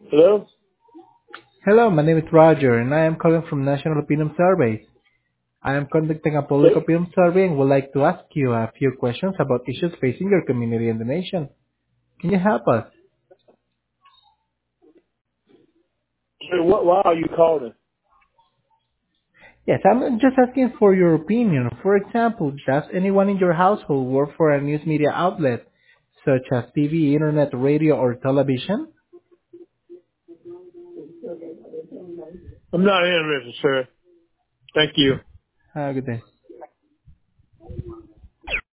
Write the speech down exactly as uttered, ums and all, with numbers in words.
Hello? Hello, my name is Roger, and I am calling from National Opinion Survey. I am conducting a public Okay. opinion survey and would like to ask you a few questions about issues facing your community and the nation. Can you help us? Hey, what, why are you calling? Yes, I'm just asking for your opinion. For example, does anyone in your household work for a news media outlet, such as T V, internet, radio, or television? I'm not interested, sir. Thank you. Have a good day.